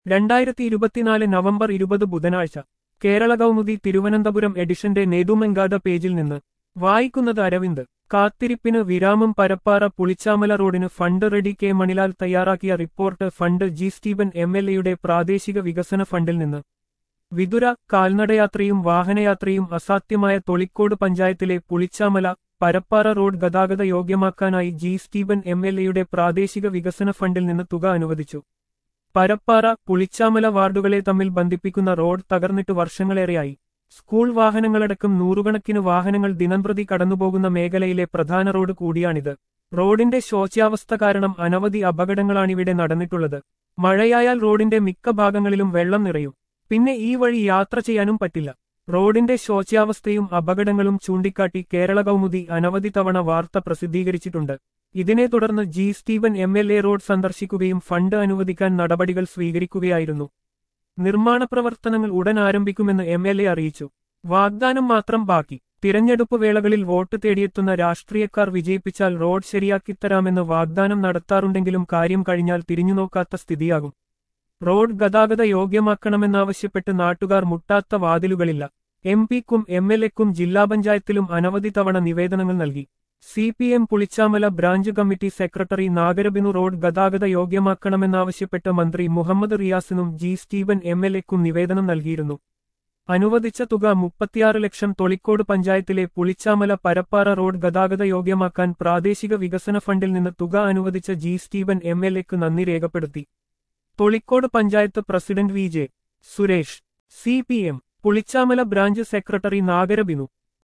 2024 November 20 ബുധനാഴ്ച കേരള കൗമുദി തിരുവനന്തപുരം എഡിഷന്റെ നേതുമെങ്കാത പേജിൽ നിന്ന് വായിക്കുന്നത് അരവിന്ദ്. കാത്തിരിപ്പിന് വിരാമം. പരപ്പാറ പുളിച്ചാമല റോഡിന് ഫണ്ട് റെഡി. കെ മണിലാൽ തയ്യാറാക്കിയ റിപ്പോർട്ട്. ഫണ്ട് ജി സ്റ്റീവൻ എം.എൽ.എയുടെ പ്രാദേശിക വികസന ഫണ്ടിൽ നിന്ന്. വിതുര. കാൽനടയാത്രയും വാഹനയാത്രയും അസാധ്യമായ തൊളിക്കോട് പഞ്ചായത്തിലെ പുളിച്ചാമല പരപ്പാറ റോഡ് ഗതാഗത യോഗ്യമാക്കാനായി ജി സ്റ്റീവൻ എം.എൽ.എയുടെ പ്രാദേശിക വികസന ഫണ്ടിൽ നിന്ന് തുക അനുവദിച്ചു. പരപ്പാറ പുളിച്ചാമല വാർഡുകളെ തമ്മിൽ ബന്ധിപ്പിക്കുന്ന റോഡ് തകർന്നിട്ട് വർഷങ്ങളേറെയായി. സ്കൂൾ വാഹനങ്ങളടക്കം നൂറുകണക്കിന് വാഹനങ്ങൾ ദിനംപ്രതി കടന്നുപോകുന്ന മേഖലയിലെ പ്രധാന റോഡ് കൂടിയാണിത്. റോഡിന്റെ ശോച്യാവസ്ഥ കാരണം അനവധി അപകടങ്ങളാണിവിടെ നടന്നിട്ടുള്ളത്. മഴയായാൽ റോഡിന്റെ മിക്ക ഭാഗങ്ങളിലും വെള്ളം നിറയും. പിന്നെ ഈ വഴി യാത്ര ചെയ്യാനും പറ്റില്ല. റോഡിന്റെ ശോച്യാവസ്ഥയും അപകടങ്ങളും ചൂണ്ടിക്കാട്ടി കേരള കൗമുദി അനവധി തവണ വാർത്ത പ്രസിദ്ധീകരിച്ചിട്ടുണ്ട്. ഇതിനെ തുടർന്ന് ജി സ്റ്റീവൻ എം.എൽ.എ റോഡ് സന്ദർശിക്കുകയും ഫണ്ട് അനുവദിക്കാൻ നടപടികൾ സ്വീകരിക്കുകയായിരുന്നു. നിർമ്മാണ പ്രവർത്തനങ്ങൾ ഉടൻ ആരംഭിക്കുമെന്ന് എം.എൽ.എ അറിയിച്ചു. വാഗ്ദാനം മാത്രം ബാക്കി. തിരഞ്ഞെടുപ്പ് വേളകളിൽ വോട്ട് തേടിയെത്തുന്ന രാഷ്ട്രീയക്കാർ വിജയിപ്പിച്ചാൽ റോഡ് ശരിയാക്കിത്തരാമെന്ന് വാഗ്ദാനം നടത്താറുണ്ടെങ്കിലും കാര്യം കഴിഞ്ഞാൽ തിരിഞ്ഞുനോക്കാത്ത സ്ഥിതിയാകും. റോഡ് ഗതാഗത യോഗ്യമാക്കണമെന്നാവശ്യപ്പെട്ട് നാട്ടുകാർ മുട്ടാത്ത വാതിലുകളില്ല. എം.പിക്കും എം.എൽ.എക്കും ജില്ലാ പഞ്ചായത്തിലും അനവധി തവണ നിവേദനങ്ങൾ നൽകി. CPM Pulichamala branch committee secretary Nagarabinu road ഗതാഗത യോഗ്യമാക്കണമെന്നാവശ്യപ്പെട്ട് മന്ത്രി മുഹമ്മദ് റിയാസിനും ജി സ്റ്റീവൻ എം.എൽ.എക്കും നിവേദനം നൽകിയിരുന്നു. അനുവദിച്ച തുക 36 ലക്ഷം. തൊളിക്കോട് പഞ്ചായത്തിലെ പുളിച്ചാമല പരപ്പാറ റോഡ് ഗതാഗത യോഗ്യമാക്കാൻ പ്രാദേശിക വികസന ഫണ്ടിൽ നിന്ന് തുക അനുവദിച്ച ജി സ്റ്റീവൻ എം.എൽ.എക്ക് നന്ദി രേഖപ്പെടുത്തി. Tholicode panchayat president V. J. Suresh, CPM Pulichamala branch secretary Nagarabinu.